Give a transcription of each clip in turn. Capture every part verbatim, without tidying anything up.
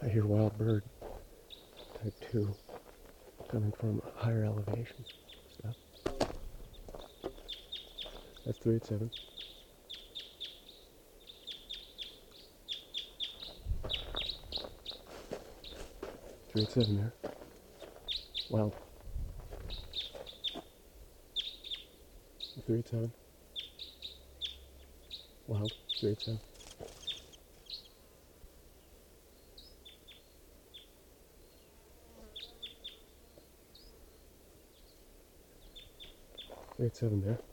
I hear wild bird, type two, coming from higher elevation. Stop. That's three eight seven. three eight seven there. Wild. three eight seven. Wild. three eight seven. three eight seven there.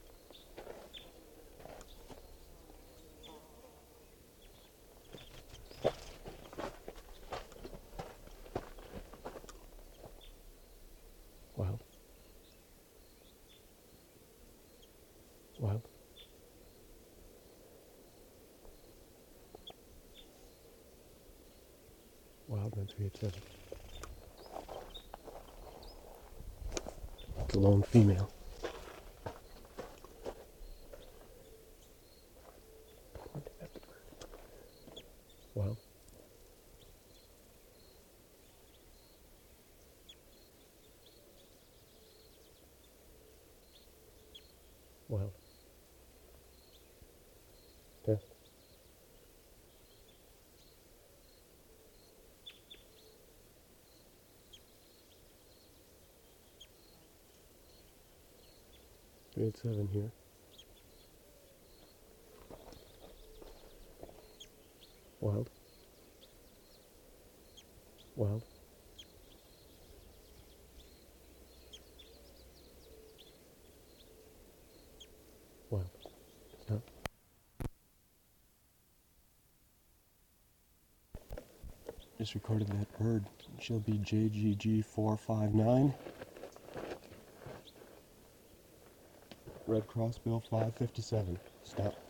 Wild. Wild. Wild, then three eight seven. It's a lone female. Wild. Wild. Test. three eight seven here. Wild. Wild. Wild. Stop. Just recorded that bird. She'll be J G G four five nine. Red Crossbill five fifty-seven. Stop.